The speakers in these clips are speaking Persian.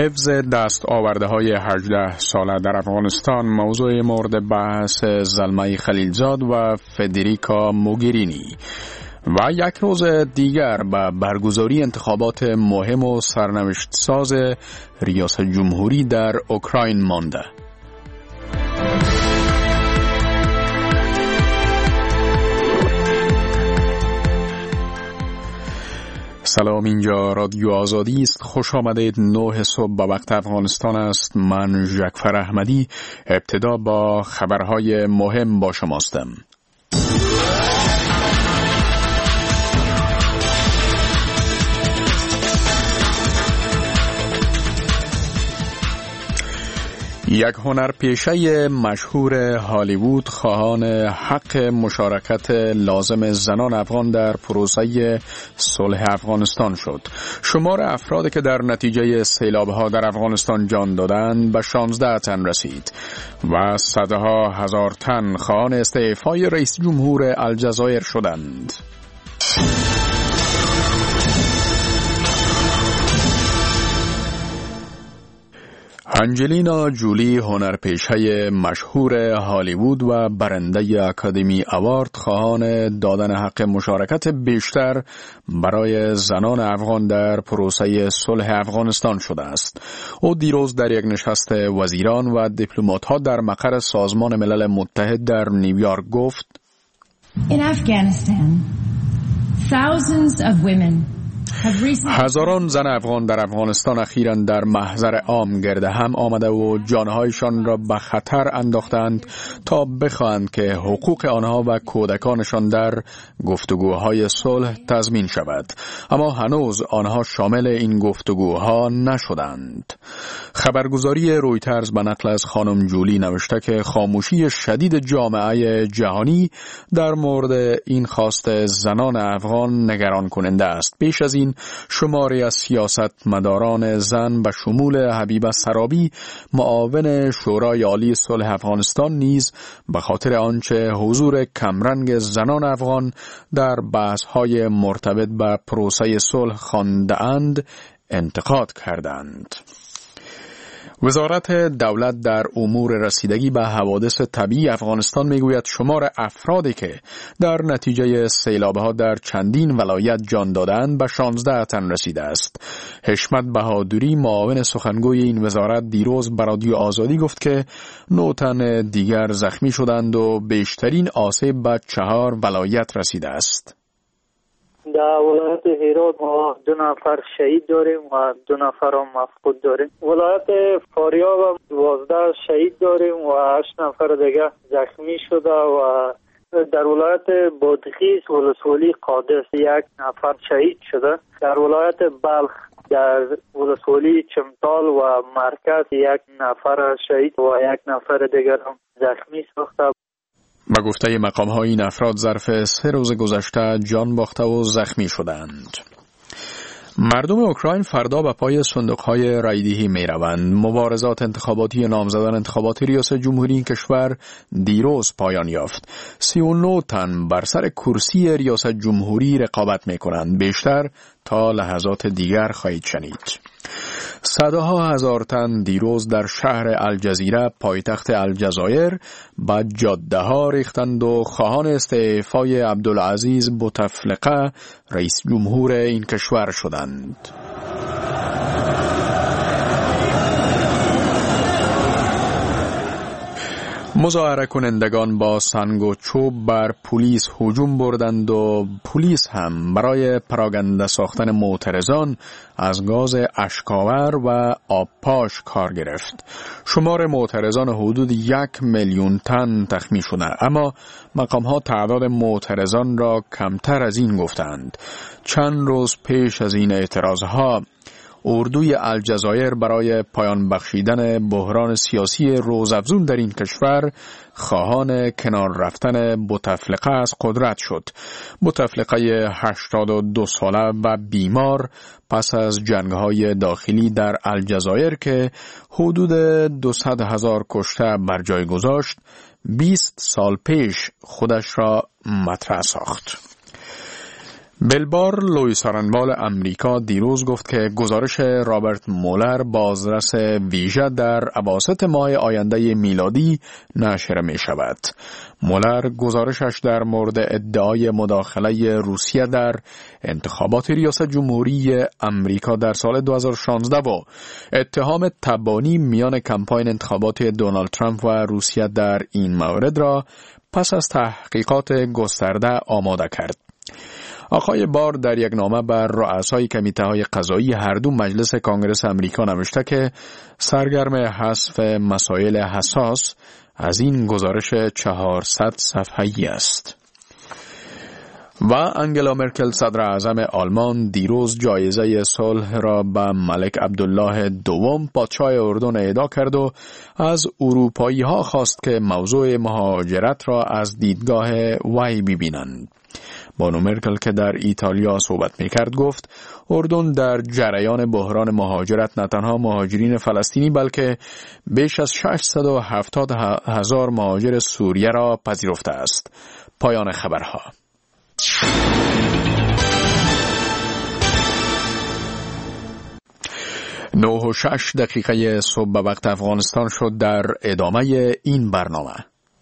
حفظ دستاوردهای 18 ساله در افغانستان موضوع مورد بحث زلمه خلیلزاد و فدریکا موگرینی و یک روز دیگر به برگزاری انتخابات مهم و سرنوشت ساز ریاست جمهوری در اوکراین مانده. سلام، اینجا رادیو آزادی است. خوش آمدید. 9 صبح به وقت افغانستان است. من جعفر احمدی. ابتدا با خبرهای مهم با شماستم. یک هنرپیشه مشهور هالیوود خواهان حق مشارکت لازم زنان افغان در پروسه صلح افغانستان شد. شمار افرادی که در نتیجه سیلاب‌ها در افغانستان جان دادند به 16 تن رسید و صدها هزار تن خواهان استعفای رئیس جمهور الجزایر شدند. انجلینا جولی، هنرپیشه مشهور هالیوود و برنده اکادمی اوارد، خواهان دادن حق مشارکت بیشتر برای زنان افغان در پروسه صلح افغانستان شده است. او دیروز در یک نشست وزیران و دیپلمات‌ها در مقر سازمان ملل متحد در نیویورک گفت: In Afghanistan, thousands of women هزاران زن افغان در افغانستان اخیراً در محضر عام گرد هم آمده و جانهایشان را به خطر انداختند تا بخواهند که حقوق آنها و کودکانشان در گفتگوهای صلح تضمین شود، اما هنوز آنها شامل این گفتگوها نشدند. خبرگزاری رویترز به نقل از خانم جولی نوشته که خاموشی شدید جامعه جهانی در مورد این خواست زنان افغان نگران کننده است. پیش از این شماری از سیاستمداران زن به شمول حبیبه سرابی، معاون شورای عالی صلح افغانستان، نیز به خاطر آنچه حضور کمرنگ زنان افغان در بحث‌های مرتبط به پروسه صلح خوانده‌اند انتقاد کردند. وزارت دولت در امور رسیدگی به حوادث طبیعی افغانستان میگوید شمار افرادی که در نتیجه سیلاب‌ها در چندین ولایت جان دادند به 16 تن رسیده است. حشمت بهادری، معاون سخنگوی این وزارت، دیروز به رادیو آزادی گفت که 9 تن دیگر زخمی شدند و بیشترین آسیب به 4 ولایت رسیده است. در ولایت هرات ما 2 نفر شهید داریم و 2 نفر هم مفقود داریم. ولایت فاریاب هم 12 شهید داریم و 8 نفر دیگه زخمی شده و در ولایت بادغیس ولسوالی قادس 1 نفر شهید شده. در ولایت بلخ در ولسوالی چمتال و مرکز 1 نفر شهید و 1 نفر دیگر هم زخمی ساخته. به گفته مقام‌ها این افراد ظرف 3 روز گذشته جان باخته و زخمی شدند. مردم اوکراین فردا به پای صندوق‌های رایدهی می‌روند. مبارزات انتخاباتی نامزدان انتخابات ریاست جمهوری این کشور دیروز پایان یافت. 39 تن بر سر کرسی ریاست جمهوری رقابت می‌کنند. بیشتر تا لحظات دیگر خواهید شنید. صدها هزار تن دیروز در شهر الجزیره، پایتخت الجزایر، به جاده ها ریختند و خواهان استعفای عبدالعزیز بوتفلقه رئیس جمهور این کشور شدند. مظاهره کنندگان با سنگ و چوب بر پلیس هجوم بردند و پلیس هم برای پراکنده ساختن معترضان از گاز اشک‌آور و آبپاش کار گرفت. شمار معترضان حدود 1 میلیون تن تخمین شده، اما مقام‌ها تعداد معترضان را کمتر از این گفتند. چند روز پیش از این اعتراضها اردوی الجزایر برای پایان بخشیدن بحران سیاسی روزافزون در این کشور خواهان کنار رفتن بوتفلقه از قدرت شد. بوتفلقه 82 ساله و بیمار پس از جنگ‌های داخلی در الجزایر که حدود 200,000 کشته بر جای گذاشت، 20 سال پیش خودش را مطرح ساخت. بلبار لویسارنبال امریکا دیروز گفت که گزارش رابرت مولر بازرس ویژه در اواسط ماه آینده میلادی نشر می شود. مولر گزارشش در مورد ادعای مداخله روسیه در انتخابات ریاست جمهوری امریکا در سال 2016 و اتهام تبانی میان کمپاین انتخابات دونالد ترامپ و روسیه در این مورد را پس از تحقیقات گسترده آماده کرد. آقای بار در یک نامه بر رؤسای کمیته‌های قضایی هر دو مجلس کانگرس امریکا نوشته که سرگرم حذف مسائل حساس از این گزارش 400 صفحه‌ای است. و انگلا مرکل صدر اعظم آلمان دیروز جایزه صلح را به ملک عبدالله دوم پادشاه اردن اهدا کرد و از اروپایی‌ها خواست که موضوع مهاجرت را از دیدگاه وی ببینند. بانو مرکل که در ایتالیا صحبت می‌کرد گفت اردن در جریان بحران مهاجرت نه تنها مهاجرین فلسطینی بلکه بیش از 670,000 مهاجر سوریه را پذیرفته است. پایان خبرها. 9:06 صبح به وقت افغانستان شد. در ادامه این برنامه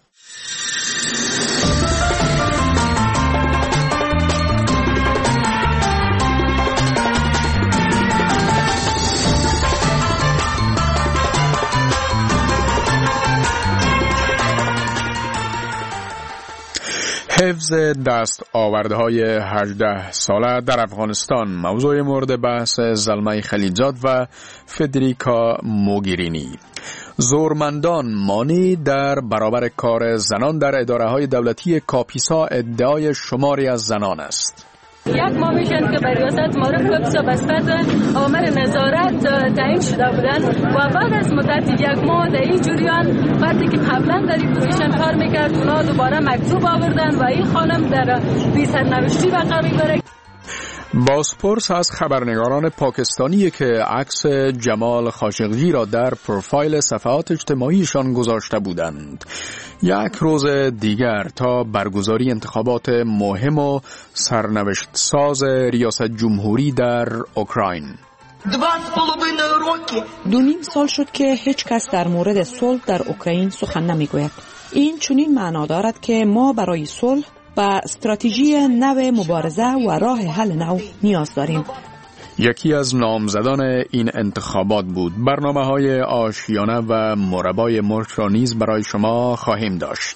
حفظ دست آوردهای 18 ساله در افغانستان موضوع مورد بحث زلمه خلیلزاد و فدریکا موگیرینی. زورمندان مانی در برابر کار زنان در اداره‌های دولتی کاپیسا ادعای شماری از زنان است. یک ماه میشن که به ریاست معرف کاپیسا بسپت آمر نظارت تعیین شده بودن و بعد از مدت یک ماه در این جریان وقتی که قبلا در این پوزیشن کار میکرد اونا دوباره مکتوب آوردن و این خانم در بی سرنوشتی بقا میبره. بازپرس از خبرنگاران پاکستانی که عکس جمال خاشقجی را در پروفایل صفحات اجتماعیشان گذاشته بودند. یک روز دیگر تا برگزاری انتخابات مهم و سرنوشت ساز ریاست جمهوری در اوکراین. 2.5 سال شد که هیچ کس در مورد صلح در اوکراین سخن نمیگوید. این چنین معنا دارد که ما برای صلح و استراتژی نو مبارزه و راه حل نو نیاز داریم. یکی از نامزدان این انتخابات بود. برنامه‌های آشیانه و مربای مرغ را نیز برای شما خواهیم داشت.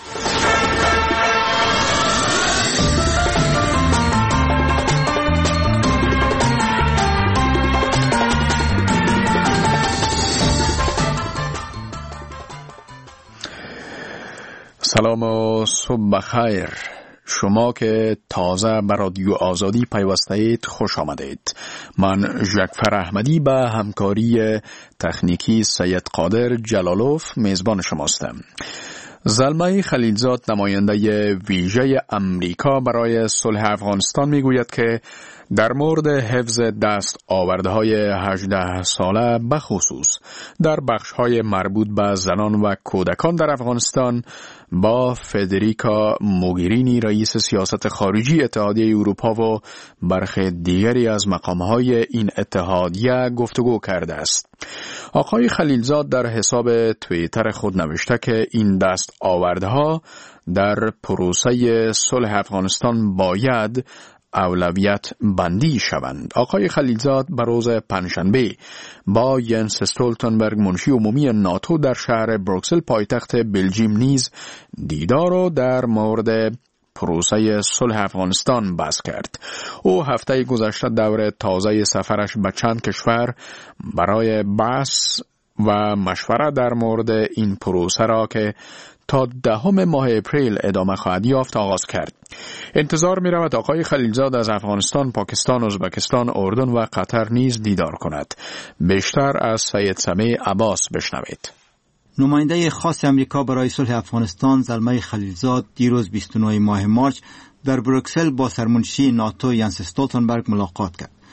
سلام و صبح بخیر. شما که تازه به رادیو آزادی پیوسته اید خوش آمدید. من ژکفر احمدی به همکاری تکنیکی سید قادر جلالوف میزبان شماستم. زلمه خلیلزاد نماینده ویژه امریکا برای صلح افغانستان میگوید که در مورد حفظ دست آوردهای 18 ساله بخصوص در بخش‌های مربوط به زنان و کودکان در افغانستان با فدریکا موگیرینی رئیس سیاست خارجی اتحادیه اروپا و برخی دیگری از مقام‌های این اتحادیه گفتگو کرده است. آقای خلیلزاد در حساب توییتر خود نوشته که این دست آوردها در پروسه صلح افغانستان باید اولویت بندی شوند. آقای خلیلزاد به روز پنجشنبه با ینس استولتنبرگ منشی عمومی ناتو در شهر بروکسل پایتخت بلژیم نیز دیدار و در مورد پروسه صلح افغانستان بحث کرد. او هفته گذشته دور تازه سفرش به چند کشور برای بحث و مشوره در مورد این پروسه را که تا 10 ماه اپریل ادامه خواهد یافت آغاز کرد. انتظار می رود آقای خلیلزاد از افغانستان، پاکستان، ازبکستان، اردن و قطر نیز دیدار کند. بیشتر از سید سمیع عباس بشنوید. نماینده خاص امریکا برای صلح افغانستان زلمه خلیلزاد دیروز 29 ماه مارس در بروکسل با سرمنشی ناتو ینس استولتنبرگ ملاقات کرد.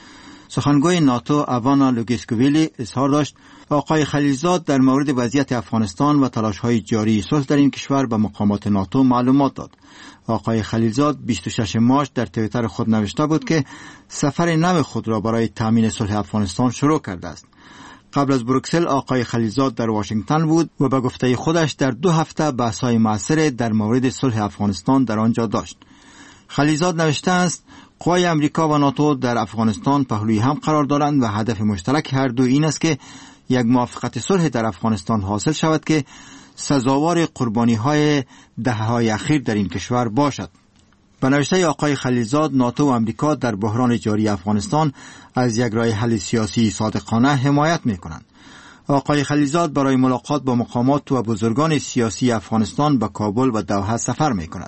سخنگوی ناتو اوانا لوگیسکویلی اظهار داشت آقای خلیلزاد در مورد وضعیت افغانستان و تلاش‌های جاری صلح در این کشور به مقامات ناتو معلومات داد. آقای خلیلزاد 26 مارس در توییتر خود نوشته بود که سفر نو خود را برای تامین صلح افغانستان شروع کرده است. قبل از بروکسل آقای خلیلزاد در واشنگتن بود و به گفته خودش در 2 هفته بحث‌های موثر در مورد صلح افغانستان در آنجا داشت. خلیلزاد نوشته است قوای امریکا و ناتو در افغانستان پهلوی هم قرار دارند و هدف مشترک هر دو این است که یک موافقت صلح در افغانستان حاصل شود که سزاوار قربانی‌های دهه‌های اخیر در این کشور باشد. به نوشته آقای خلیلزاد ناتو و امریکا در بحران جاری افغانستان از یک راه حل سیاسی صادقانه حمایت می‌کنند. آقای خلیلزاد برای ملاقات با مقامات و بزرگان سیاسی افغانستان به کابل و دوحه سفر می‌کند.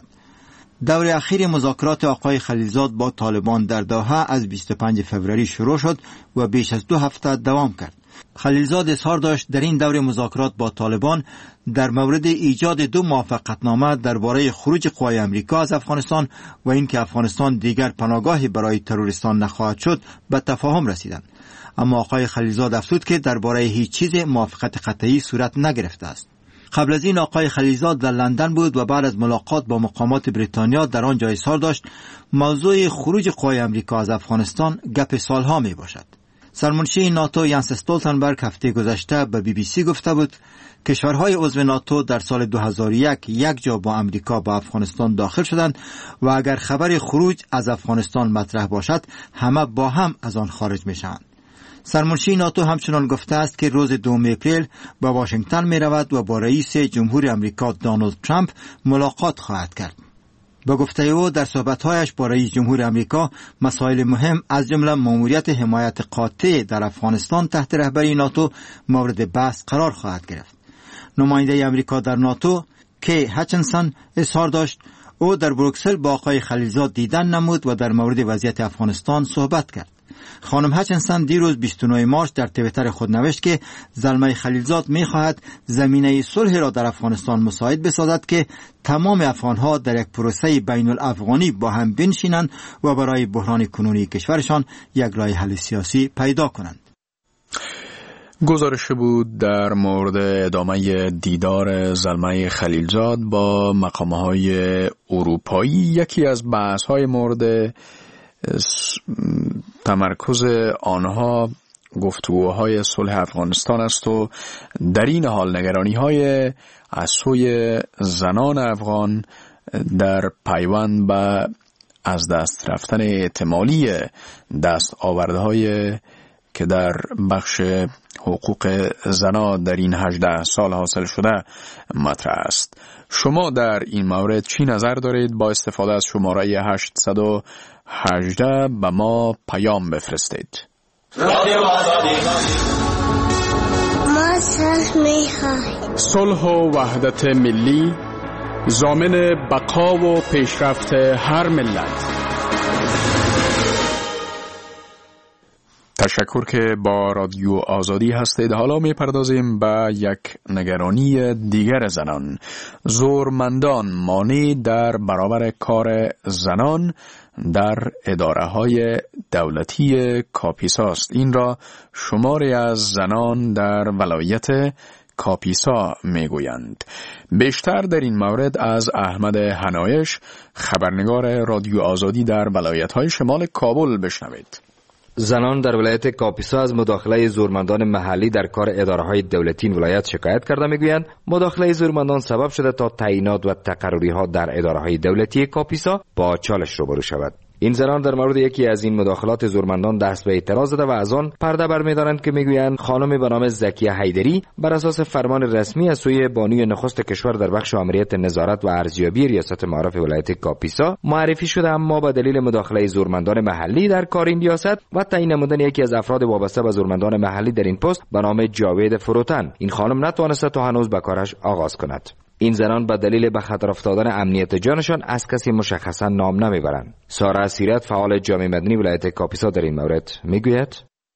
دور اخیر مذاکرات آقای خلیلزاد با طالبان در دوحه از 25 فوریه شروع شد و بیش از 2 هفته دوام کرد. خلیلزاد اظهار داشت در این دور مذاکرات با طالبان در مورد ایجاد 2 موافقتنامه درباره خروج قوای امریکا از افغانستان و اینکه افغانستان دیگر پناهگاهی برای تروریستان نخواهد شد به تفاهم رسیدند. اما آقای خلیلزاد افزود که درباره هیچ چیز موافقت قطعی صورت نگرفته است. قبل از این آقای خلیلزاد در لندن بود و بعد از ملاقات با مقامات بریتانیا در آنجا اظهار داشت موضوع خروج قوای امریکا از افغانستان گپ سالها می باشد. سرمنشی ناتو ینس استولتنبرگ هفته گذشته به BBC گفته بود کشورهای عضو ناتو در سال 2001 یک جا با امریکا به افغانستان داخل شدند و اگر خبر خروج از افغانستان مطرح باشد همه با هم از آن خارج می شوند. سرمنشی ناتو همچنان گفته است که روز 2 اپریل به واشنگتن می رود و با رئیس جمهور امریکا دونالد ترامپ ملاقات خواهد کرد. با گفته او در صحبت‌هایش با رئیس جمهور امریکا مسائل مهم از جمله ماموریت حمایت قاطع در افغانستان تحت رهبری ناتو مورد بحث قرار خواهد گرفت. نماینده امریکا در ناتو کی هچنسن اظهار داشت او در بروکسل با آقای خلیلزاد دیدن نمود و در مورد وضعیت افغانستان صحبت کرد. خانم هچنسن دیروز 29 مارس در توییتر خود نوشت که زلمه خلیلزاد می‌خواهد زمینه صلح را در افغانستان مساعد بسازد که تمام افغان‌ها در یک پروسه بین الافغانی با هم بنشینند و برای بحران کنونی کشورشان یک راه حل سیاسی پیدا کنند. گزارش بود در مورد ادامه دیدار زلمه خلیلزاد با مقام‌های اروپایی. یکی از بحث‌های مورد تمرکز آنها گفتگوهای صلح افغانستان است و در این حال نگرانی‌های از سوی زنان افغان در پیوند به از دست رفتن احتمالی دستاوردهای که در بخش حقوق زنان در این 18 سال حاصل شده مطرح است. شما در این مورد چی نظر دارید؟ با استفاده از شماره 818 به ما پیام بفرستید. ما صلح می‌خواهیم. صلح و وحدت ملی ضامن بقا و پیشرفت هر ملت. تشکر که با رادیو آزادی هستید. حالا میپردازیم به یک نگرانی دیگر زنان. زورمندان مانع در برابر کار زنان در اداره‌های دولتی کاپیسا است. این را شماری از زنان در ولایت کاپیسا میگویند. بیشتر در این مورد از احمد حنایش، خبرنگار رادیو آزادی در ولایت‌های شمال کابل بشنوید. زنان در ولایت کاپیسا از مداخله زورمندان محلی در کار اداره‌های دولتی این ولایت شکایت کرده. میگویند مداخله زورمندان سبب شده تا تعیینات و تقرری‌ها در اداره‌های دولتی کاپیسا با چالش روبرو شود. این زنان در مورد یکی از این مداخلات زورمندان دست به اعتراض زده و از آن پرده برمی‌دارند که میگویند خانمی به نام زکیه حیدری بر اساس فرمان رسمی از سوی بانوی نخست کشور در بخش آمریت نظارت و ارزیابی ریاست معارف ولایت کاپیسا معرفی شده، اما با دلیل مداخله زورمندان محلی در کار این ریاست و تعیین نمودن یکی از افراد وابسته به زورمندان محلی در این پست به نام جاوید فروتن، این خانم نتوانسته تا هنوز به کارش آغاز کند. این زنان به دلیل به خطر افتادن امنیت جانشان از کسی مشخصا نام نمیبرند. ساره اسیرت، فعال جامعه مدنی ولایت کاپیسا، در این مورد میگوید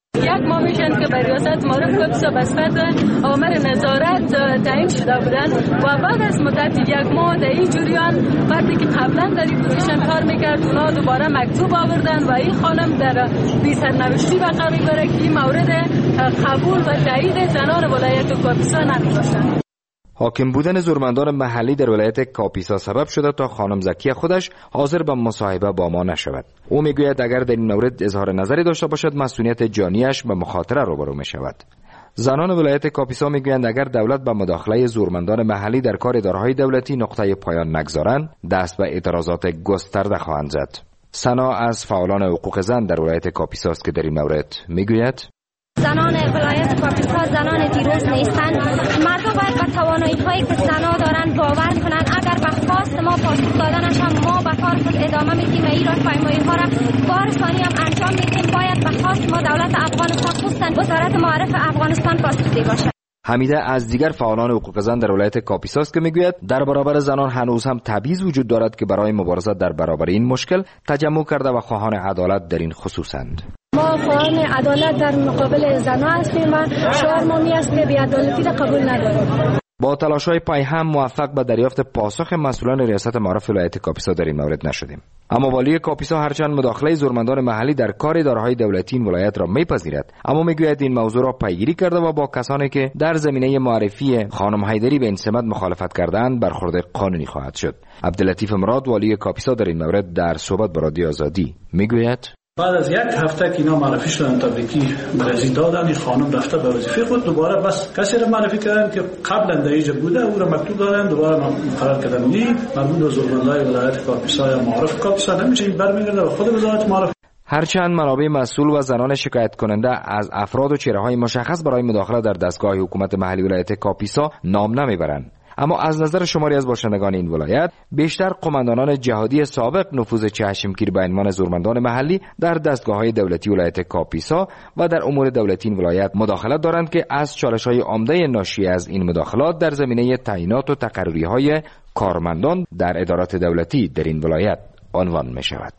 یک ماه میشن که به ریاست معرف کاپیسا به صفت آمر نظارت تعیین شده بودن و بعد از مدت یک ماه در این جریان فردی که قبلا در این پوزیشن کار میکرد اونا دوباره مکتوب آوردن و این خانم در بی سرنوشتی واقع میبره که این مورد قبول و تایید زنان ولایت کاپیسا نداشتن. حاکم بودن زورمندان محلی در ولایت کاپیسا سبب شده تا خانم زکی خودش حاضر به مصاحبه با ما نشود. او میگوید اگر در این مورد اظهار نظری داشته باشد مسئولیت جانیش به مخاطره روبرو می شود. زنان ولایت کاپیسا میگویند اگر دولت به مداخله زورمندان محلی در کار اداره‌های دولتی نقطه پایان نگذارند دست به اعتراضات گسترده خواهند زد. سنا از فعالان حقوق زن در ولایت کاپیسا است که در این مورد میگوید زنان ولایت کاپیسا زنان دیروز نیستند. مردم باید به توانایی‌هایی که زنان دارند باور کنند. اگر به خواست ما پاسخ دادنش هم ما به کار خود ادامه میدیم و ایران پیمایی‌ها را بار ثانی هم انجام میدیم. باید به خواست ما دولت افغانستان خصوصا وزارت معارف افغانستان پاسخگوی باشد. حمیده از دیگر فعالان حقوق زن در ولایت کاپیسا است که میگوید در برابر زنان هنوز هم تبعیض وجود دارد که برای مبارزه در برابر این مشکل تجمع کرده و خواهان عدالت در این خصوصند. ما خواهان عدالت در مقابل زنان هستیم و شعار ما می است که بی‌عدالتی را قبول نداریم. با تلاش‌های پایهم موفق به دریافت پاسخ مسئولان ریاست معارف ولایت کاپیسا در این مورد نشدیم. اما والی کاپیسا هرچند مداخله زورمندان محلی در کار اداره‌های دولتی این ولایت را میپذیرد، اما میگوید این موضوع را پیگیری کرده و با کسانی که در زمینه معرفی خانم حیدری به این سمت مخالفت کردند برخورد قانونی خواهد شد. عبداللطیف مراد والی کاپیسا در این مورد در صحبت با رادیو آزادی میگوید بعد از یک هفته که اینا معرفی شدن تبریکی برزی دادن، این خانم رفته به وظیفه خود، دوباره بس کسی را معرفی کردن که قبلا در اینجا بوده او را مکتوب دادن دوباره مقرر کردن. این مربوط به زورمندای ولایت کاپیسا یا معارف کاپیسا نمیشه، این برمیگرده به خود وزارت معارف. هرچند منابع مسئول و زنان شکایت کننده از افراد و چهره‌های مشخص برای مداخله در دستگاه حکومت محلی ولایت کاپیسا نام نمیبرند، اما از نظر شماری از باشندگان این ولایت بیشتر قماندانان جهادی سابق نفوذ چشمگیر به عنوان زورمندان محلی در دستگاه‌های دولتی ولایت کاپیسا و در امور دولتی این ولایت مداخلت دارند که از چالش‌های عمده ناشی از این مداخلات در زمینه تعیینات و تقرری‌های کارمندان در ادارات دولتی در این ولایت عنوان می‌شود.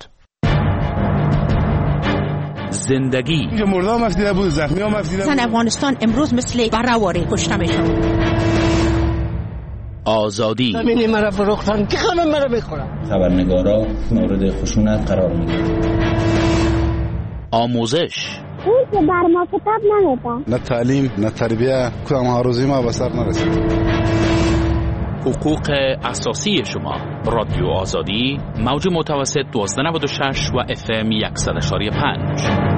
زندگی مردم مفیده بود، زخمی ها مفیده بود. زن افغانستان امروز مثل بره‌واره کشته میشن. آزادی زمینی مرا فروختن که خانم مرا بخورم. خبرنگارا مورد خشونت قرار میگیرن. آموزش اون که بر ما کتاب نمیدن. نه تعلیم نه تربیه کدام هاروزی ما به سر نرسید. حقوق اساسی شما. رادیو آزادی موج متوسط 1296 و FM 100.5.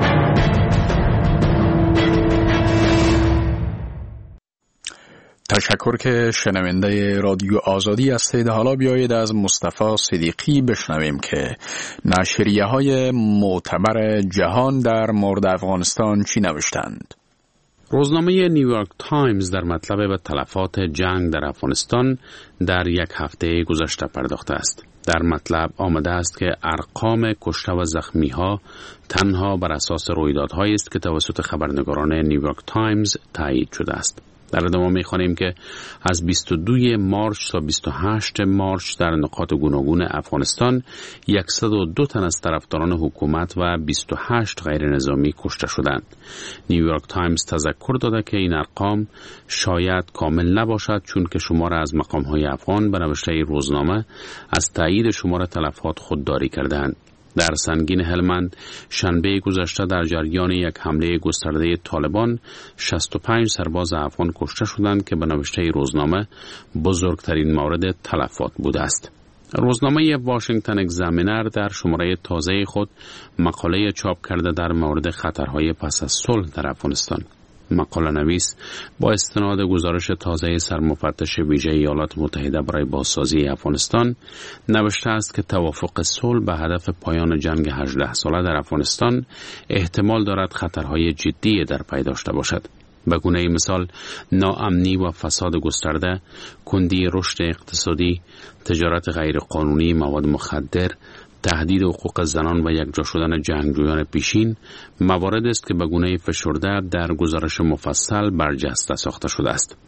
تشکر که شنونده رادیو آزادی هستید. حالا بیایید از مصطفی صدیقی بشنویم که نشریه های معتبر جهان در مورد افغانستان چی نوشتند. روزنامه نیویورک تایمز در مطلب به تلفات جنگ در افغانستان در یک هفته گذشته پرداخته است. در مطلب آمده است که ارقام کشته و زخمی ها تنها بر اساس رویدادهایی است که توسط خبرنگاران نیویورک تایمز تایید شده است. در ادامه می‌خوانیم که از 22 مارچ تا 28 مارچ در نقاط گوناگون افغانستان 102 تن از طرفداران حکومت و 28 غیر نظامی کشته شدند. نیویورک تایمز تذکر داده که این ارقام شاید کامل نباشد، چون که شمار از مقام‌های افغان به نوشته روزنامه از تایید شمار تلفات خودداری کردند. در سنگین هلمند شنبه گذشته در جریان یک حمله گسترده طالبان 65 سرباز افغان کشته شدند که به نوشته روزنامه بزرگترین مورد تلفات بوده است. روزنامه واشنگتن اگزامینر در شماره تازه خود مقاله چاپ کرده در مورد خطرهای پس از صلح در افغانستان. مقاله نویس با استناد گزارش تازه سرمفتش ویژه ایالات متحده برای بازسازی افغانستان نوشته است که توافق صلح به هدف پایان جنگ 18 ساله در افغانستان احتمال دارد خطرهای جدی در پی داشته باشد. به گونه مثال ناامنی و فساد گسترده، کندی رشد اقتصادی، تجارت غیرقانونی مواد مخدر، تهدید حقوق زنان و یکجا شدن جنگجویان پیشین موارد است که به گونه فشرده در گزارش مفصل برجسته ساخته شده است.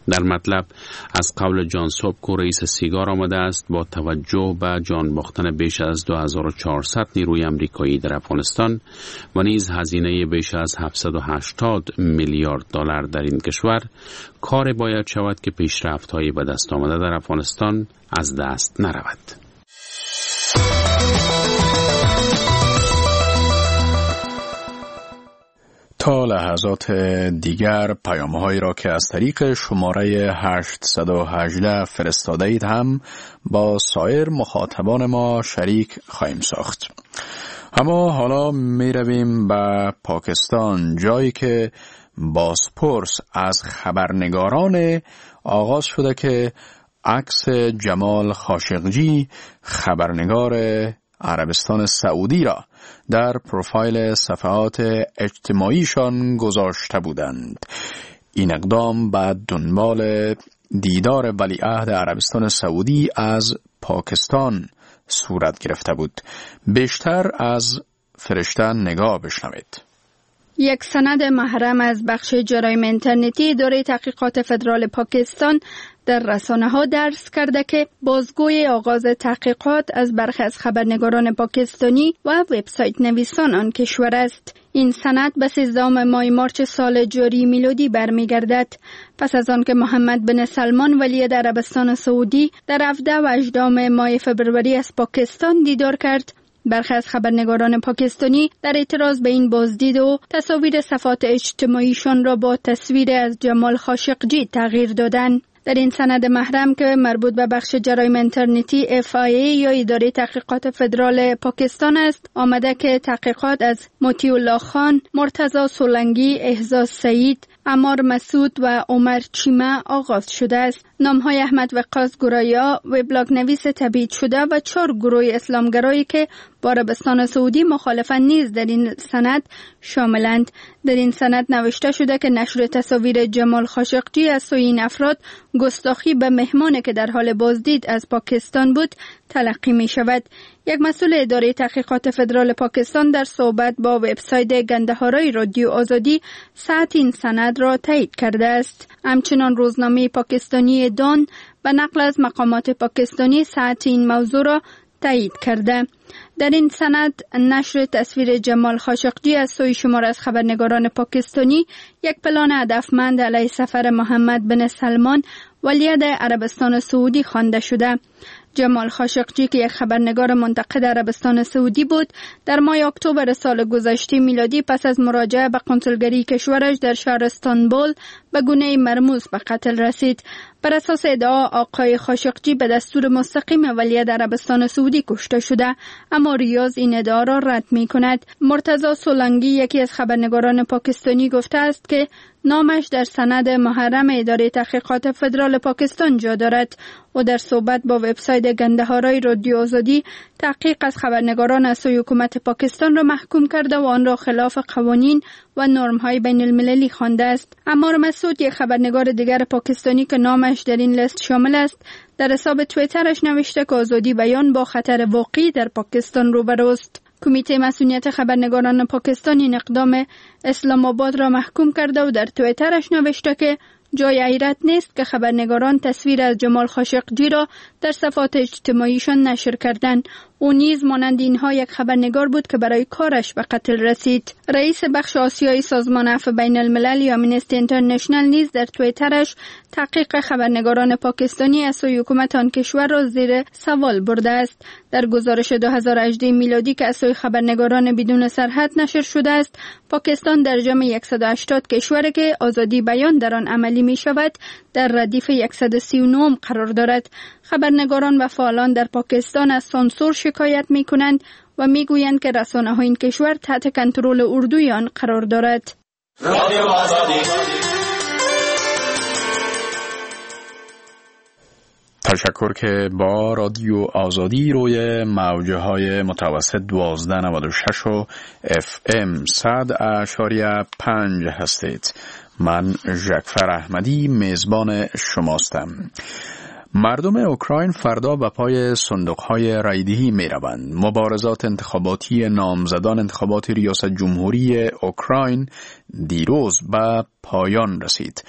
در مطلب از قول جان سوبکو رئیس سیگار آمده است با توجه به جان باختن بیش از 2400 نیروی امریکایی در افغانستان و نیز هزینه بیش از 780 میلیارد دلار در این کشور، کار باید شود که پیشرفت‌های به دست آمده در افغانستان از دست نرود. تا لحظات دیگر پیام‌هایی را که از طریق شماره 818 فرستاده اید هم با سایر مخاطبان ما شریک خواهیم ساخت. اما حالا می رویم به پاکستان، جایی که بازپرس از خبرنگاران آغاز شده که عکس جمال خاشقجی خبرنگار عربستان سعودی را در پروفایل صفحات اجتماعیشان گذاشته بودند. این اقدام بعد دنبال دیدار ولیعهد عربستان سعودی از پاکستان صورت گرفته بود. بیشتر از فرشته نگاه بشنوید. یک سند محرم از بخش جرایم اینترنتی اداره تحقیقات فدرال پاکستان در رسانه‌ها درس کرده که بازگوی آغاز تحقیقات از برخی از خبرنگاران پاکستانی و وبسایت نویسان آن کشور است. این سند به 13 ماه مارچ سال جاری میلادی برمیگردد. پس از آن که محمد بن سلمان ولی عربستان سعودی در 17 و 18 ماه فبروری از پاکستان دیدار کرد، برخی از خبرنگاران پاکستانی در اعتراض به این بازدید و تصاویر صفحات اجتماعیشان را با تصویر از جمال خاشقجی تغییر دادند. در این سند محرم که مربوط به بخش جرایم اینترنتی FIA یا اداره تحقیقات فدرال پاکستان است، آمده که تحقیقات از مطیع الله خان، مرتضی سولنگی، احساس سعید، عمار مسعود و عمر چیمه آغاز شده است. نامهای احمد وقاص گرایا، وبلاگ نویس تبعید شده و 4 گروه اسلامگرایی که با عربستان سعودی مخالفند نیز در این سند شاملند. در این سند نوشته شده که نشر تصاویر جمال خاشقجی از سوی این افراد گستاخی به مهمانی که در حال بازدید از پاکستان بود تلقی می شود. یک مسئول اداره تحقیقات فدرال پاکستان در صحبت با وبسایت گندهارای رادیو آزادی صحت این سند را تایید کرده است. همچنان روزنامه پاکستانی دان به نقل از مقامات پاکستانی صحت این موضوع را تایید کرده. در این سند نشر تصویر جمال خاشقجی از سوی شمار از خبرنگاران پاکستانی یک پلان هدفمند علیه سفر محمد بن سلمان ولیعهد عربستان سعودی خوانده شده. جمال خاشقجی که یک خبرنگار منتقد عربستان سعودی بود، در ماه اکتبر سال گذشته میلادی پس از مراجعه به کنسولگری کشورش در شهر استانبول به گونه مرموز به قتل رسید. بر اساس ادعا آقای خاشقجی به دستور مستقیم ولیعهد عربستان سعودی کشته شده، اما ریاض این ادعا را رد می کند. مرتضی سولنگی یکی از خبرنگاران پاکستانی گفته است که نامش در سند محرم اداره تحقیقات فدرال پاکستان جا دارد. و در صحبت با وبسایت گندهارای رادیو آزادی تحقیق از خبرنگاران از سوی حکومت پاکستان را محکوم کرده و آن را خلاف قوانین و نرم‌های بین المللی خوانده است. عمار مسعود یک خبرنگار دیگر پاکستانی که نامش در این لیست شامل است، در حساب توییترش نوشته که آزادی بیان با خطر واقعی در پاکستان روبروست. کمیته مسئولیت خبرنگاران پاکستان این اقدام اسلام آباد را محکوم کرده و در توییترش نوشته که جای حیرت نیست که خبرنگاران تصویر از جمال خاشقجی را در صفحات اجتماعیشان نشر کردند. او نیز مانند اینها یک خبرنگار بود که برای کارش به قتل رسید. رئیس بخش آسیایی سازمان عفو بین الملل یا آمنستی اینترنشنال نیز در توییترش تحقیق خبرنگاران پاکستانی از سوی حکومت آن کشور را زیر سوال برده است. در گزارش 2018 میلادی که از سوی خبرنگاران بدون سرحد نشر شده است، پاکستان در جمع 180 کشوری که آزادی بیان در آن عملی می شود در ردیف 139 قرار دارد. خبرنگاران و فعالان در پاکستان از سانسور شکایت می کنند و می گویند که رسانه های این کشور تحت کنترل اردوی آن قرار دارد. رادیو آزادی. تشکر که با رادیو آزادی روی موجه های متوسط 1296 و FM 100.5 هستید. من ژکفر احمدی میزبان شماستم. مردم اوکراین فردا به پای صندوق‌های رایدهی می‌روند. مبارزات انتخاباتی نامزدان انتخابات ریاست جمهوری اوکراین دیروز به پایان رسید.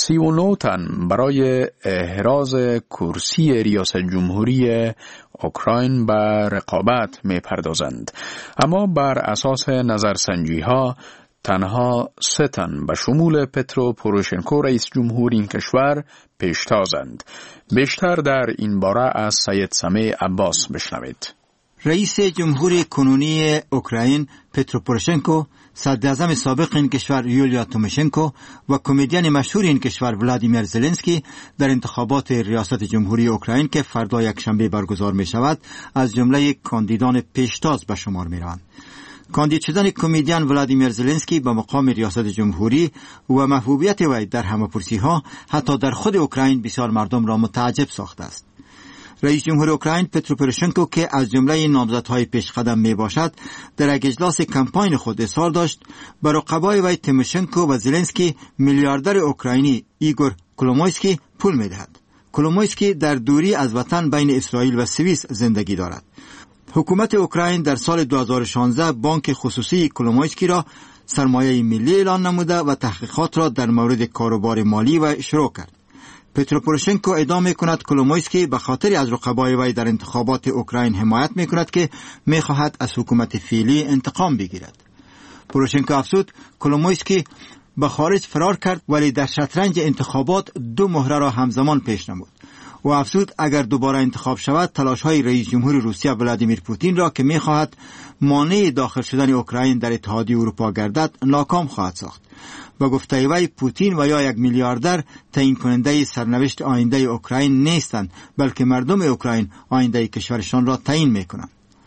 39 تن برای احراز کرسی ریاست جمهوری اوکراین به رقابت می‌پردازند. اما بر اساس نظرسنجی‌ها تنها 3 تن به شمول پترو پوروشنکو رئیس جمهور این کشور پیشتازند. بیشتر در این باره از سید سمیع عباس بشنوید. رئیس جمهور کنونی اوکراین پترو پوروشنکو، صدر اعظم سابق این کشور یولیا توماشنکو و کمدین مشهور این کشور ولادیمیر زلنسکی در انتخابات ریاست جمهوری اوکراین که فردا یکشنبه برگزار می شود از جمله کاندیدان پیشتاز به شمار می روند. کاندید شدن کمدین ولادیمیر زلنسکی به مقام ریاست جمهوری و محبوبیت وی در همه‌پرسی ها حتی در خود اوکراین بسیار مردم را متعجب ساخته است. رئیس جمهور اوکراین پترو پوروشنکو که از جمله نامزدهای پیشقدم می باشد در یک اجلاس کمپاین خود اظهار داشت بر رقبای وی تیموشنکو و زلنسکی میلیاردر اوکراینی ایگور کولومویسکی پول می دهد. کولومویسکی در دوری از وطن بین اسرائیل و سوئیس زندگی دارد. حکومت اوکراین در سال 2016 بانک خصوصی کولومویسکی را سرمایه ملی اعلان نموده و تحقیقات را در مورد کاروبار مالی و شروع کرد. پترو پوروشنکو ادعا می‌کند کولومویسکی به خاطر از رقبای وی در انتخابات اوکراین حمایت می‌کند که می‌خواهد از حکومت فعلی انتقام بگیرد. پوروشنکو افزود کولومویسکی به خارج فرار کرد ولی در شطرنج انتخابات 2 مهره را همزمان پیش نمود. و افزود اگر دوباره انتخاب شود تلاش‌های رئیس جمهور روسیه ولادیمیر پوتین را که می‌خواهد مانع داخل شدن اوکراین در اتحادیه اروپا گردد ناکام خواهد ساخت. و گفته وی پوتین و یا یک میلیاردر تعیین کننده سرنوشت آینده اوکراین نیستند بلکه مردم اوکراین آینده کشورشان را تعیین می‌کنند.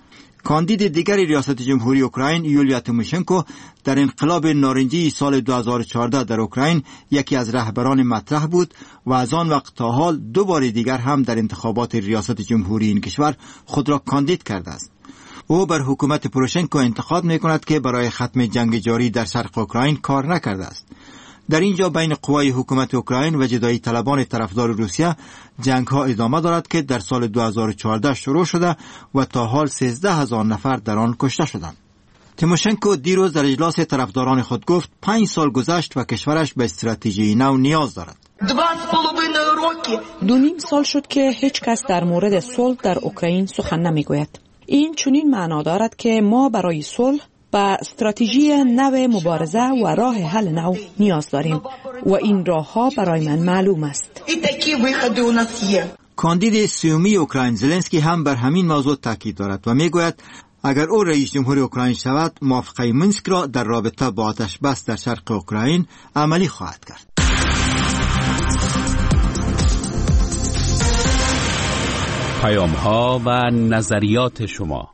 کاندید دیگر ریاست جمهوری اوکراین یولیا توماشنکو در انقلاب نارنجی سال 2014 در اوکراین یکی از رهبران مطرح بود و از آن وقت تا حال 2 بار دیگر هم در انتخابات ریاست جمهوری این کشور خود را کاندید کرده است. او بر حکومت پوروشنکو انتقاد می‌کند که برای ختم جنگ جاری در شرق اوکراین کار نکرده است. در اینجا بین قوای حکومت اوکراین و جدایی طلبان طرفدار روسیه جنگ ها ادامه دارد که در سال 2014 شروع شده و تا حال 13,000 نفر در آن کشته شدند. تیموشنکو دیروز در اجلاس طرفداران خود گفت 5 سال گذشت و کشورش به استراتژی نو نیاز دارد. 2.5 سال شد که هیچ کس در مورد صلح در اوکراین سخن نمیگوید. این چنین معنا دارد که ما برای صلح به استراتژی نو مبارزه و راه حل نو نیاز داریم و این راه ها برای من معلوم است. کاندید سومی اوکراین زلنسکی هم بر همین موضوع تاکید دارد و میگوید اگر او رئیس جمهور اوکراین شود موافقه مینسک را در رابطه با آتش بس در شرق اوکراین عملی خواهد کرد. پیام ها و نظریات شما.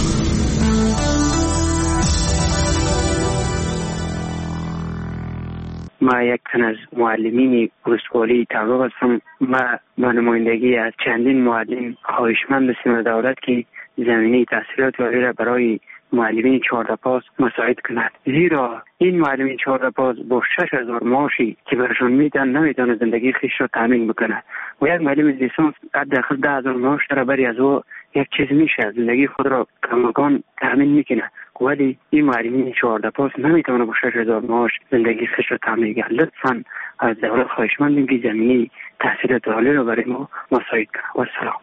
ما یک تن از معلمین ولسوالی تبریز هستم. ما به نمایندگی از چندین معلم خواهشمند هستیم دولت که زمینه تحصیلات عالی را برای معلمین 14 پاس مساعد کند، زیرا این معلمین 14 پاس با 6,000 معاشی که برشان میدن نمیتونه زندگی خیش را تامین بکنه و یک معلم لیسانس حداقل 10,000 معاش را بری از او یک چیز میشه زندگی خود را کماکان تامین میکنه، ولی این معلمین 14 پاس نمیتونه با 6,000 معاش زندگی خیش را تامین کنه. لطفاً از دولت خواهشمندیم که زمینه تحصیلات عالی را برای ما مساعد کنه. و سلام.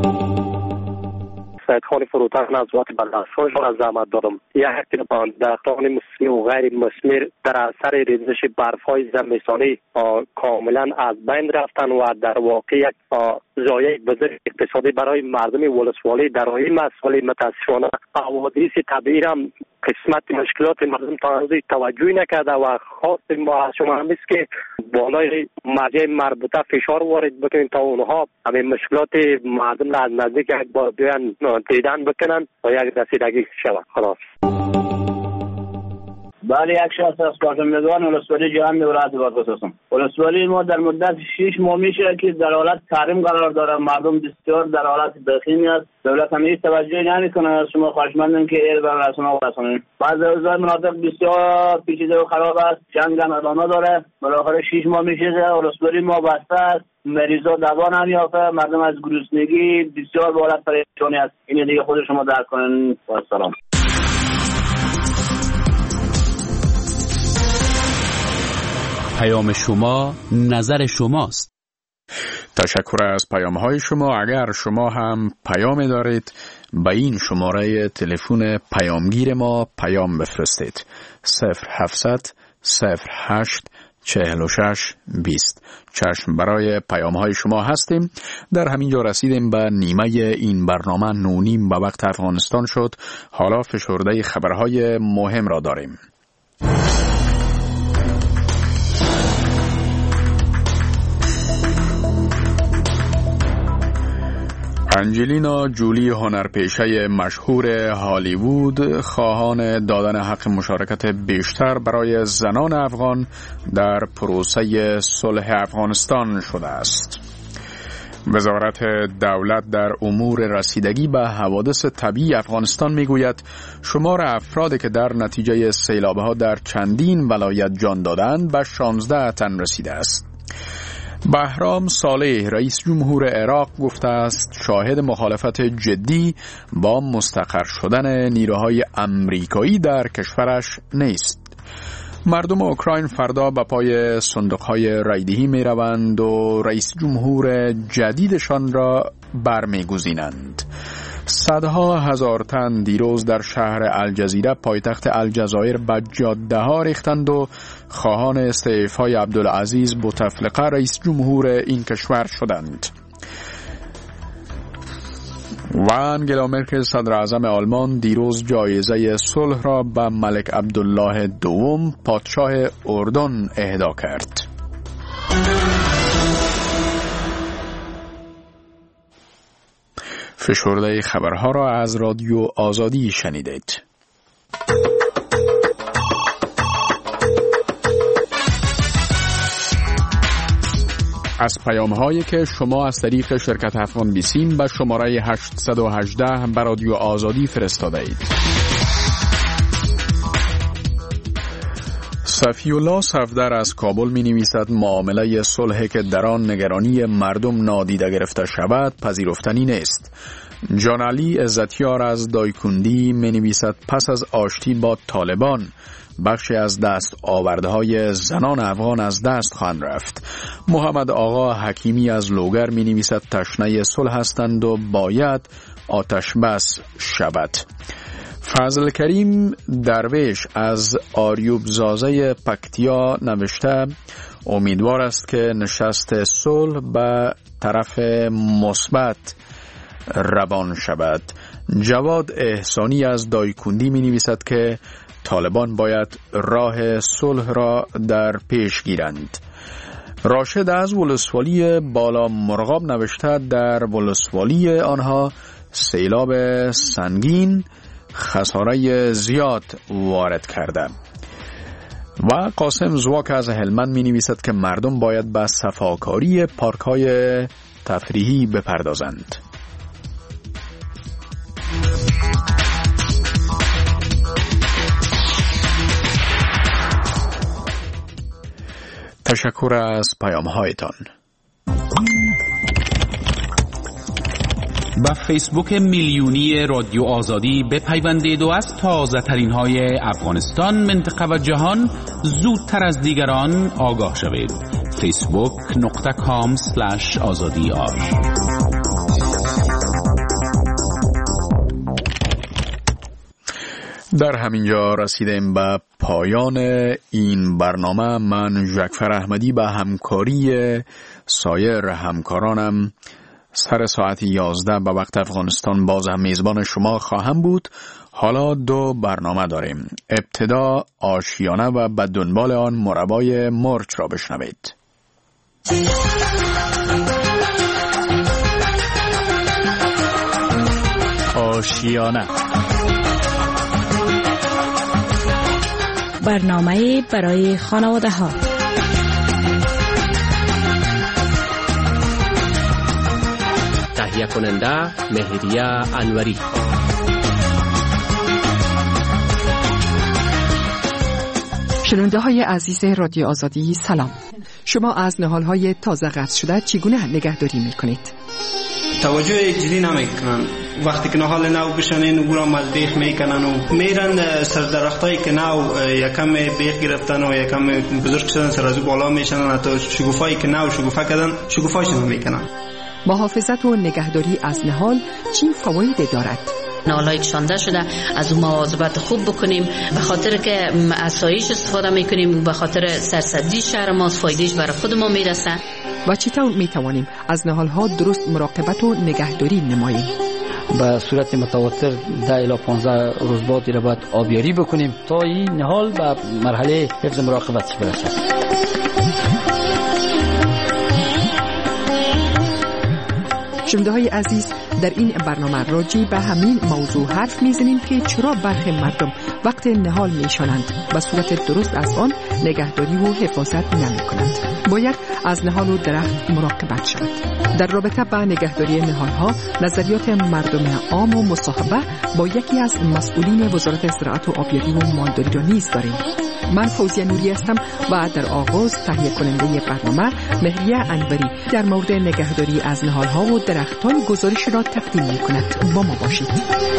سید خان فروتن از وقت بلدستان را زحمت دادم. یک درختان مسمی و غیر مسمر در اثر ریزش برف‌های زمستانی کاملا از بین رفتن و در واقع یک ضایعه بزرگ اقتصادی برای مردم ولسوالی در این مسئله متاسفانه حوادث طبیعی هم قسمت مشکلات مردم تا روزی توجهی نکرده و خاص ما از شما هم است که بالای مرجع مربوطه فشار وارد بکنید تا اونها همین مشکلات مردم را از نزدیک دیدن بکنن و یک رسیدگی شود. خلاص بله، یک شخص از کارشناسان ولسوالی جهان ولایت بادغیس هستم. ولسوالی ما در مدت 6 ماه میشه که در حالت تحریم قرار داره. مردم بسیار در حالت دخیلی است. دولت هم هیچ توجهی نمیکنه. شما خواهشمندم که ایر بر رسانه برسونید. بعضی اوضاع مناطق بسیار پیچیده و خراب است. جنگ هم ادامه داره. بالاخره 6 ماه میشه ولسوالی ما بسته است. مریضا دوا نمیافته. مردم از گرسنگی بسیار به حالت پریشانی است. این دیگه خود شما درک کنین. با سلام. پیام شما، نظر شماست. تشکر از پیام‌های شما. اگر شما هم پیام دارید به این شماره تلفن پیامگیر ما پیام بفرستید. 0700 08 46 20. چشم برای پیام‌های شما هستیم. در همین جا رسیدیم به نیمه این برنامه. 9:30 به وقت افغانستان شد. حالا فشرده خبرهای مهم را داریم. انجلینا جولی، هنرپیشه مشهور هالیوود، خواهان دادن حق مشارکت بیشتر برای زنان افغان در پروسه صلح افغانستان شده است. وزارت دولت در امور رسیدگی به حوادث طبیعی افغانستان میگوید شمار افرادی که در نتیجه سیلاب‌ها در چندین ولایت جان دادند به 16 تن رسیده است. بهرام صالح، رئیس جمهور عراق، گفته است شاهد مخالفت جدی با مستقر شدن نیروهای امریکایی در کشورش نیست. مردم اوکراین فردا به پای صندوق‌های رایدهی می‌روند و رئیس جمهور جدیدشان را برمی‌گزینند. صدها هزار تن دیروز در شهر الجزیره پایتخت الجزایر به جاده‌ها ریختند و خواهان استعفای عبدالعزیز بوتفلقه رئیس جمهور این کشور شدند. و انگلا مرکل صدر اعظم آلمان دیروز جایزه صلح را به ملک عبدالله دوم پادشاه اردن اهدا کرد. فشرده خبرها را از رادیو آزادی شنیدید. از پیام‌هایی که شما از طریق شرکت افغان بیسیم به شماره 818 به رادیو آزادی فرستاده اید. صفی الله صفدر از کابل می نویسد معامله صلحی که در آن نگرانی مردم نادیده گرفته شود پذیرفتنی نیست. جان علی عزتیار از دایکندی می نویسد پس از آشتی با طالبان بخشی از دست آوردهای زنان افغان از دست خواهند رفت. محمد آقا حکیمی از لوگر می نویسد تشنه صلح هستند و باید آتش بس شود. فضل کریم درویش از آریوب زازه پکتیا نوشته امیدوار است که نشست صلح به طرف مثبت روان شود. جواد احسانی از دایکندی می نویسد که طالبان باید راه صلح را در پیش گیرند. راشد از ولسوالی بالا مرغاب نوشته در ولسوالی آنها سیلاب سنگین خساره زیاد وارد کرده. و قاسم زواک از هلمند می نویسد که مردم باید به صفاکاری پارک های تفریحی بپردازند. تشکر از پیام هایتان. با فیسبوک میلیونی رادیو آزادی بپیوندید و از تازه ترین های افغانستان، منطقه و جهان زودتر از دیگران آگاه شوید. facebook.com/azadi.ar. در همینجا رسیدیم به پایان این برنامه. من ژکفر احمدی به همکاری سایر همکارانم سر ساعت 11 به وقت افغانستان باز هم میزبان شما خواهم بود. حالا 2 برنامه داریم. ابتدا آشیانه و به دنبال آن مربای مرچ را بشنوید. آشیانه برنامه برای خانواده ها. تهیه کننده مهریه انوری. شنونده های عزیز رادیو آزادی سلام. شما از نهالهای تازه قطع شده چگونه نگهداری میکنید؟ توجه جدی نمیکنن. وقتی که نهال نو بشنین او را مزبیخ میکنن و میرن سر درختایی که نو یکم بیخ گرفتن و یکم بزرگ شدن سر از او بالا میشنن، حتی شگوفایی که نو شگوفه کردن شگوفایشون میکنن. محافظت و نگهداری از نهال چه فوایدی دارد؟ نهالایی کشانده شده از اون مواظبت خوب بکنیم، به خاطر که اسایش استفاده میکنیم، به خاطر سرسبزی شهر ما فایدهش برای خود ما میرسه. و چطور میتوانیم از نهالها درست مراقبت و نگهداری نماییم؟ به صورت متواتر 10 الی 15 روز بعد را باید آبیاری بکنیم تا این نهال به مرحله حفظ مراقبت برسد. شنونده های عزیز، در این برنامه راجع به همین موضوع حرف میزنیم که چرا برخی مردم وقت نهال میشانند به صورت درست از آن نگهداری و حفاظت نمی کنند. باید از نهال و درخت مراقبت شود. در رابطه با نگهداری نهال ها نظریات مردم عام و مصاحبه با یکی از مسئولین وزارت زراعت و آبیاری و مالداری را نیز داریم. من فوزیه نوری هستم و در آغاز تهیه کننده برنامه مهریه انوری در مورد نگهداری از نهال ها و درختان گزارش را تقدیم می کند. با ما باشید.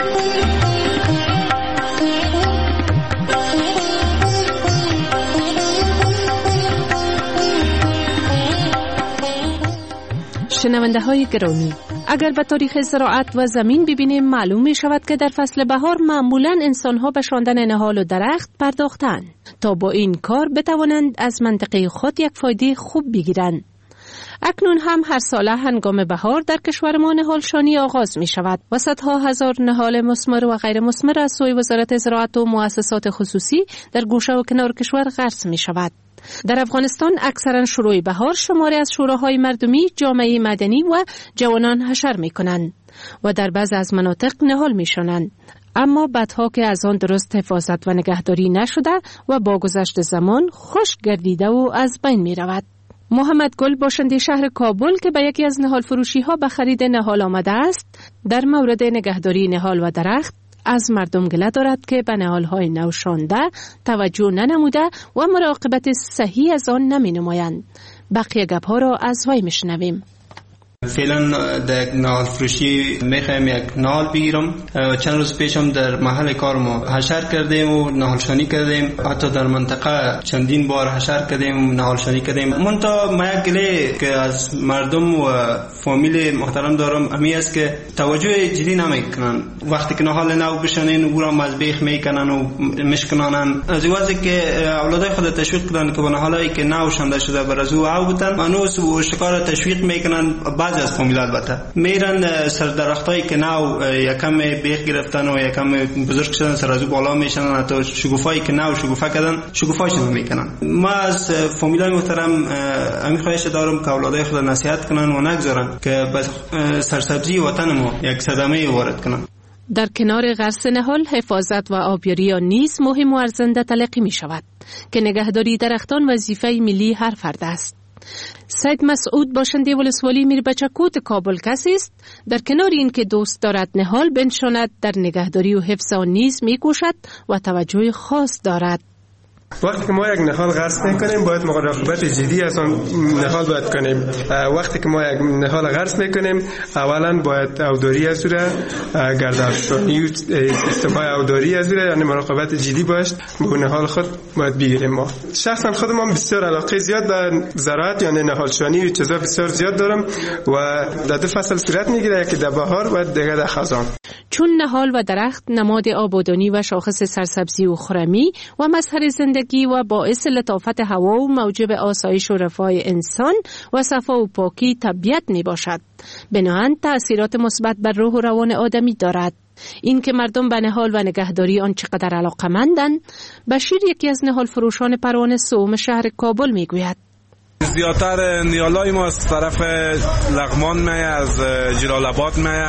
شنونده های گرامی، اگر به تاریخ زراعت و زمین ببینیم معلوم می شود که در فصل بهار معمولاً انسان ها به شاندن نهال و درخت پرداختند تا با این کار بتوانند از منطقه خود یک فایده خوب بگیرند. اکنون هم هر ساله هنگام بهار در کشور ما نهالشانی آغاز می شود و صدها هزار نهال مثمر و غیر مثمر از سوی وزارت زراعت و مؤسسات خصوصی در گوشه و کنار کشور غرس می شود. در افغانستان اکثرا شروع بهار شماری از شوراهای مردمی، جامعه مدنی و جوانان حشر می کنند و در بعض از مناطق نهال می شونند. اما بعدها که از آن درست حفاظت و نگهداری نشده و با گذشت زمان خشک گردیده و از بین می رود. محمد گل باشنده شهر کابل که به یکی از نهال فروشی ها به خرید نهال آمده است، در مورد نگهداری نهال و درخت از مردم گله دارد که به نهال‌های نوشانده توجه ننموده و مراقبت صحیح از آن نمی نمایند. بقیه گپ‌ها را از وی میشنویم. فعلا در نهال فروشی میخوایم یک نهال بگیرم. چند روز پیشم در محل کار ما حشر کردیم و نهالشانی کردیم، حتی در منطقه چندین بار حشر کردیم و نهالشانی کردیم. منتها ما یک گله که از مردم و فامیل محترم دارم امی است که توجه جدی نمیکنن. وقتی که نهال نو بشنین او را مزبیخ میکنن و مشکنانن. از واسه که اولادای خود تشویق کردن که به نهالایی که نو شنده شده بر از او او بودن، منوس و شکار تشویق میکنن. بعضی از فامیل البته میرن سر درختایی که نو یکم بیخ گرفتن و یکم بزرگ شدن سر از او بالا میشنن، حتی شگوفایی که نو شگوفه کردن شگوفایشون میکنن. ما از فامیلای محترم همین خواهش دارم که اولادای خود نصیحت کنن و نگذارن که به سرسبزی وطن ما یک صدمه وارد کنن. در کنار غرس نهال حفاظت و آبیاری آن نیز مهم و ارزنده تلقی می شود که نگهداری درختان وظیفه ملی هر فرد است. سید مسعود باشنده ولسوالی میربچکوت کابل کسی است در کنار این که دوست دارد نهال بنشاند، در نگهداری و حفظ آن نیز می‌کوشد و توجه خاص دارد. وقتی که ما یک نهال غرس میکنیم باید مراقبت جدی از آن نهال باید کنیم. وقتی که ما یک نهال غرس میکنیم اولا باید اوداری از او گردافشانی استفای اوداری از او، یعنی مراقبت جدی باشه به نهال خود باید بگیریم. ما شخصا خودم بسیار علاقه زیاد به زراعت یعنی نهالشانی و چیزا بسیار زیاد دارم و در دو فصل صورت میگیره که در بهار و دیگه در خزان. چون نهال و درخت نماد آبادانی و شاخص سرسبزی و خرمی و مظهر زندگی و باعث لطافت هوا و موجب آسایش و رفاه انسان و صفا و پاکی طبیعت می باشد، بنابراین تأثیرات مثبت بر روح و روان آدمی دارد. این که مردم به نهال و نگهداری آن چقدر علاقه‌مندند، بشیر یکی از نهال فروشان پروانه سوم شهر کابل می گوید. زیادتر نیالای ما از طرف لغمان میه، از جلال آباد میه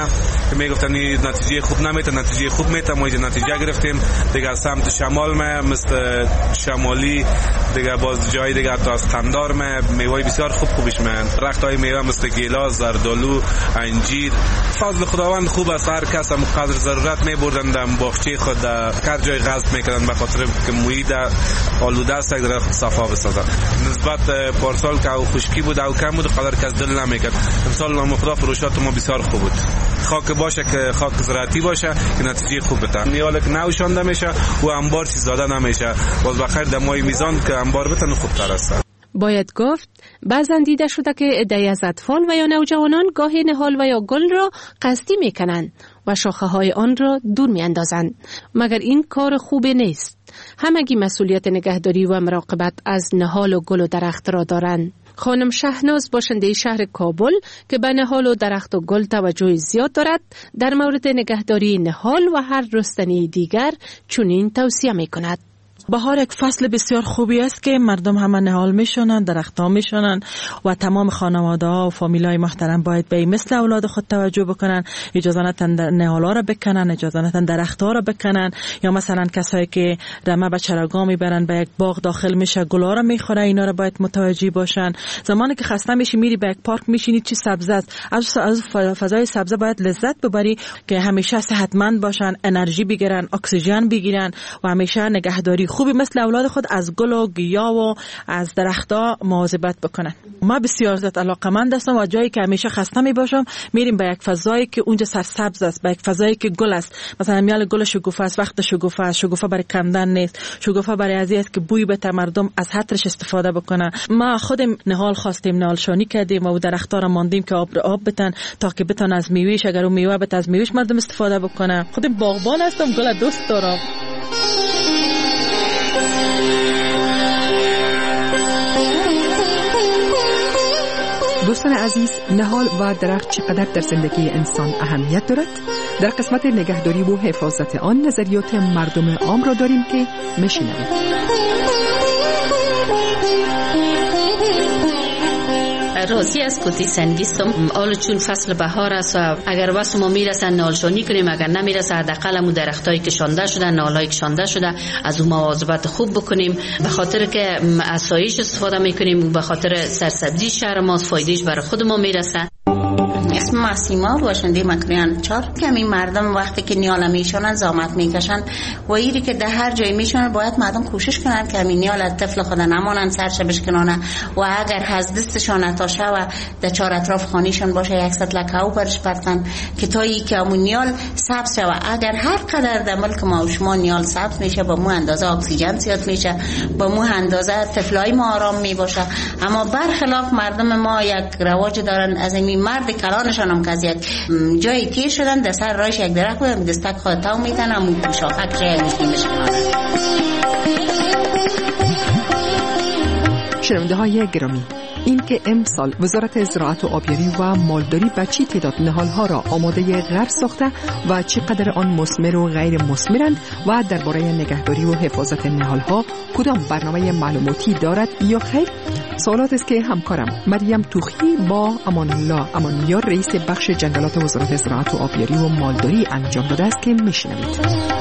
میگفتن نتیجه خوب نمیده، نتیجه خوب میده. ما نتیجه گرفتیم دیگه. از سمت شمال مثل شمالی دیگه، باز جای دیگه تا از قندار میوه بسیار خوبش میان. درختای میوه مثل گیلاس، زردالو، انجیر. فضل خداوند خوب است. هر کس هم قدر ضرورت میبردن در باغچه خود، هر جای غصب میکردن به خاطر که محیط آلوده است، یک درخت صفا بسازن. نسبت پارسال که او خشکی بود او کم بود، قدر کس دل نمیکرد. امسال نام خدا فروشات ما بسیار خوب بود. خاک باشه که خاک زراعتی باشه که نتیجه خوب بده. نیال که نوشانده میشه و انبار چیز زاده نمیشه. باز بخیر دمای میزان که انبار بتن خوبتر است. باید گفت بعضا دیده شده که عده‌ای از اطفال و یا نوجوانان گاهی نهال و یا گل را قصدی میکنند و شاخه های آن را دور میاندازند، مگر این کار خوبی نیست. همگی مسئولیت نگهداری و مراقبت از نهال و گل و درخت را دارند. خانم شهناز باشنده شهر کابل که به نهال و درخت و گل توجه زیاد دارد، در مورد نگهداری نهال و هر رستنی دیگر چنین توصیه میکند. بهار یک فصل بسیار خوبی است که مردم همه نهال میشونن، درخت‌ها میشونن و تمام خانواده‌ها و فامیلای محترم باید به مثل اولاد خود توجه بکنن. اجازه ندن نهال‌ها را بکنن، اجازه ندن درخت‌ها را بکنن، یا مثلا کسایی که رمه به چراگاه میبرن به یک باغ داخل میشه گلا را میخوره، اینا را باید متوجه باشن. زمانی که خسته میشی میری به یک پارک میشینی چی سبزه است، از فضای سبزه باید لذت ببری که همیشه صحتمند باشن، انرژی بگیرن، اکسیژن بگیرن و همیشه نگهداری خوبی مثل اولاد خود از گل و گیاه و از درخت‌ها مواظبت بکنن. ما بسیار زیاد علاقه‌مند هستم و جایی که همیشه خسته می باشم میریم به یک فضایی که اونجا سرسبز است، به یک فضایی که گل است. مثلا میال گل شکوفه است، وقت شکوفه است، شکوفه برای کندن نیست، شکوفه برای ازیت که بوی بده مردم از حترش استفاده بکنن. ما خودم نهال خواستیم، نهال شانی کردیم و درخت‌ها را ماندیم که آب بتن تا که بتن از میوهش، اگر اون میوه بده از میوهش مردم استفاده بکنن. خودم باغبان هستم، گل دوست دارم. دوستان عزیز، نهال و درخت چقدر در زندگی انسان اهمیت دارد؟ در قسمت نگهداری و حفاظت آن نظریات مردم عام را داریم که میشنویم. راضی از کتی سنگیستم. حالا چون فصل بهار است و اگر واسه ما میرسن نالشانی کنیم، اگر نمیرسه حداقل همون درختایی که شانده شده، نالایی که شانده شده از اون مواظبت خوب بکنیم، به خاطر که آسایش استفاده میکنیم، به خاطر سرسبزی شهر ما فایدهش برای خود ما میرسه. اسم ماسیما باشنده مکریان چار. کمی مردم وقتی که نیال میشونن زحمت میکشن و ایری که در هر جای میشونن باید مردم کوشش کنن که همین نیال از طفل خود نمانن، سرش بشکنانه و اگر از دستشان نتاشه و در چهار اطراف خانیشان باشه یک ست لکه او برش برتن که تا ای که همون نیال سبز شوه. اگر هر قدر در ملک ما و شما نیال سبز میشه، با مو اندازه اکسیژن زیاد میشه، با مو اندازه طفلای ما آرام میباشه. اما برخلاف مردم ما یک رواج دارن، از این مرد کلانشان هم که از یک جایی تیر شدن در سر رایش یک درخت بودن دستک خود تاو میتن همون شاخک جای میشنیمش کنن. شنونده های گرامی، این که امسال وزارت زراعت و آبیاری و مالداری به چی تعداد نهال‌ها را آماده غرس ساخته و چقدر آن مثمر و غیر مثمرند و درباره نگهداری و حفاظت نهال‌ها کدام برنامه معلوماتی دارد یا خیر، سوالات است که همکارم مریم توخی با امان الله امانیار رئیس بخش جنگلات وزارت زراعت و آبیاری و مالداری انجام داده است که میشنوید.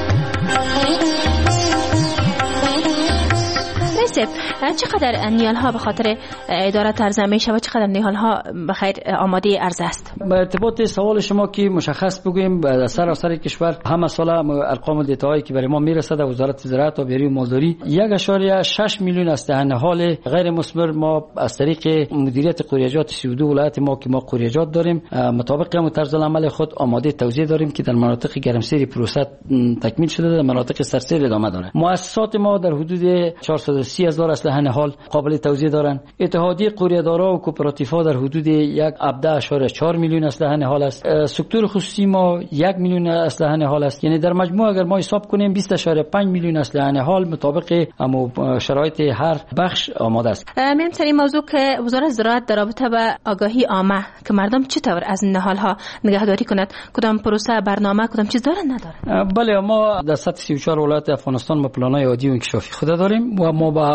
چقدر نیال ها به خاطر اداره ترزمین شود، چقدر نیال ها بخیر آماده عرضه است؟ به ارتباط سوال شما که مشخص بگویم در سراسر کشور همه ساله ارقام دیتاهایی که برای ما میرسه در وزارت زراعت و آبیاری و مالداری 1.6 میلیون است نهال غیر مثمر ما از طریق مدیریت قوریجات 32 ولایت ما که ما قوریجات داریم مطابق هم طرز العمل خود آماده توزیع داریم که در مناطق گرمسیر پروسه تکمیل شده، در مناطق سرسیر ادامه داره. مؤسسات ما در حدود 430,000 اسلحه نهال قابل توزیع دارند. اتحادیه قوریه‌دارا و کوپراتیف‌ها در حدود 17.4 میلیون اسلحه نهال است. سکتور خصوصی ما 1 میلیون اسلحه نهال است. یعنی در مجموع اگر ما حساب کنیم 20.5 میلیون اسلحه نهال مطابق شرایط هر بخش آماده است. میرم سر این موضوع که وزارت زراعت در رابطه با آگاهی عامه که مردم چطور از نهال‌ها نگهداری کند، کدام پروسه برنامه کدام چیز دارن ندارن؟ بله، ما در سطح 34 ولایت افغانستان ما پلان‌های عادی و انکشافی خود داریم و ما با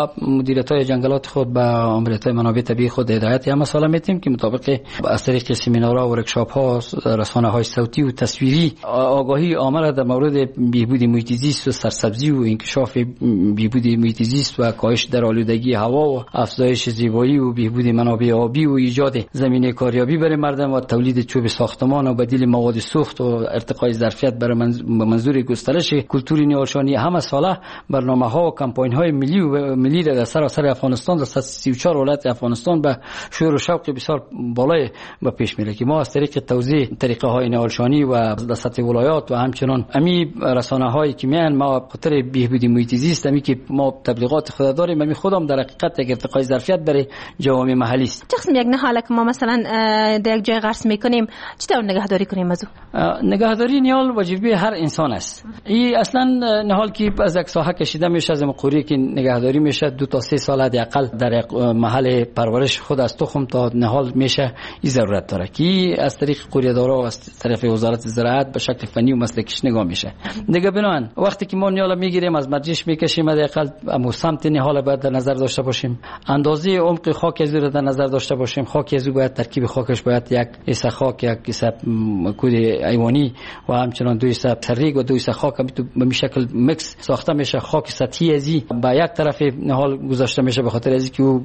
با مدیریت‌های جنگلات خود با آمریت‌های منابع طبیعی خود هدایت هم مسئله میتیم که مطابق از طریق سمینارها و ورکشاپ‌ها، رسانه‌های صوتی و تصویری آگاهی عامه در مورد بهبود محیط زیست و سرسبزی و انکشاف بهبود محیط زیست و کاهش در آلودگی هوا و افزایش زیبایی و بهبود منابع آبی و ایجاد زمینه کاریابی برای مردم و تولید چوب ساختمان و بدیل مواد سوخت و ارتقای ظرفیت برای منظور گسترش کلتور نهالشانی همه ساله برنامه‌ها و کمپاین‌های ملی در سراسر افغانستان در 34 ولایت افغانستان به شور و شوق بسیار بالای به پیش میره که ما از طریق توزیع طریقه‌های نهالشانی و در سطح ولایات و همچنان امی رسانه‌هایی که میان ما خاطر بهبود محیط زیست امی که ما تبلیغات خود داریم امی خودم در حقیقت یک ارتقای ظرفیت برای جوامع محلی است. قسم یک نهال که ما مثلا در یک جای غرس میکنیم چطور نگهداری کنیم از او؟ نگهداری نهال واجبه هر انسان است. این اصلا نهال که از یک ساحه کشیده میشه از مقوری که نگهداری میشه 2 تا 3 سال حداقل در یک محل پرورش خود از تخم تا نهال میشه این ضرورت داره که از طریق قوریه‌دارا و از طرف وزارت زراعت به شکل فنی و مسلکیش نگاه میشه. دیگه بنان وقتی که ما نهال میگیریم از مرجش میکشیم حداقل امو سمت نهال باید در نظر داشته باشیم، اندازه عمق خاک از رو در نظر داشته باشیم. خاک از باید ترکیب خاکش باید یک حصه خاک، یک حصه کود حیوانی و همچنان 2 حصه سریگ و 2 حصه خاک به شکل میکس ساخته میشه. خاک سطحی ازی با یک طرف نهال گذاشته میشه به خاطر ازی که او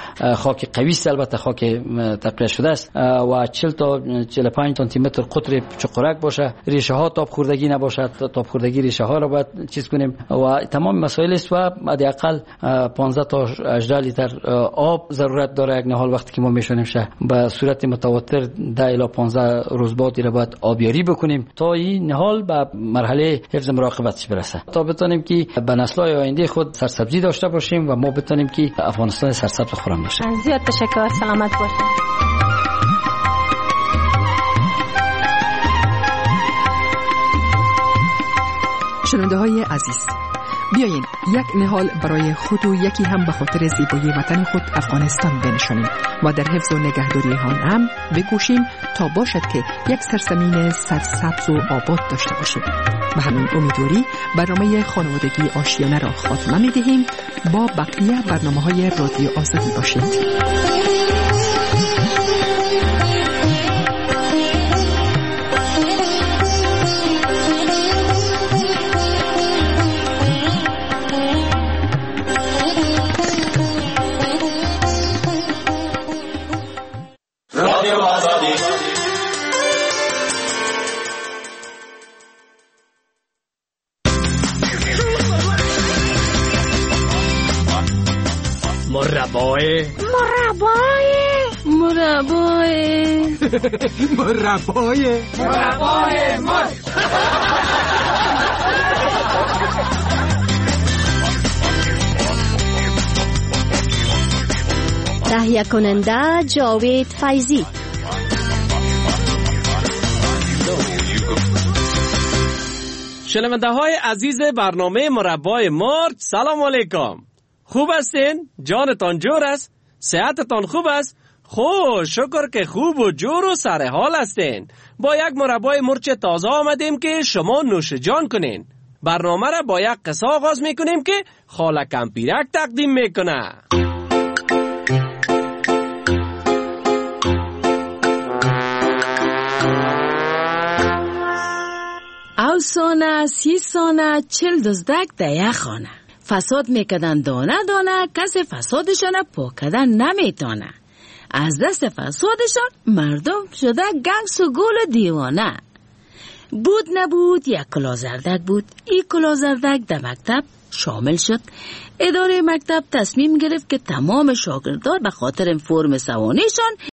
خاک قوی است، البته خاک تقطیع شده است و 40 تا 45 سانتی متر قطر چقرک باشه، ریشه ها تاب خوردگی نباشه. تاب خوردگی ریشه ها رو باید چیز کنیم و تمام مسائل است و حداقل 15 تا 18 لیتر آب ضرورت داره یک نهال وقتی که ما میشونیم شه به صورت متواتر 10 الی 15 روز بعد را باید آبیاری بکنیم تا این نهال به مرحله حفظ مراقبتش برسه تا بتونیم که به نسل‌های آینده خود سرسبزی داشته باشیم و ما بتونیم که افغانستان سرسبز خرم بشه. زیاد تشکر، سلامت باشید. شنونده های عزیز، بیایین یک نهال برای خود و یکی هم به خاطر زیبایی وطن خود افغانستان بنشانیم و در حفظ و نگهداری آن هم بکوشیم تا باشد که یک سرزمین سرسبز و آباد داشته باشیم. به همین امیدواری برنامه خانوادگی آشیانه را خاتمه می دهیم. با بقیه برنامه‌های رادیو آزادی باشید. تهیه کننده جاوید فیضی. شنونده های عزیز برنامه مربای مرغ، سلام علیکم. خوب هستین؟ جانتان جور است؟ صحتتان خوب است؟ خوش شکر که خوب و جور و سر حال هستین. با یک مربای مرچ تازه آمدیم که شما نوش جان کنین. برنامه را با یک قصه آغاز میکنیم که خاله کمپیرک تقدیم میکنه. او سانه 30 سانه 40 دزدک در یک خانه فساد میکدن دانه دانه، کسی فسادشان پاک کردن نمیتونه. از دست فسادشان مردم شده گنگس و گول دیوانه. بود نبود یک کلازردک بود. این کلازردک در مکتب شامل شد. اداره مکتب تصمیم گرفت که تمام شاگردان به خاطر فرم سوانیشان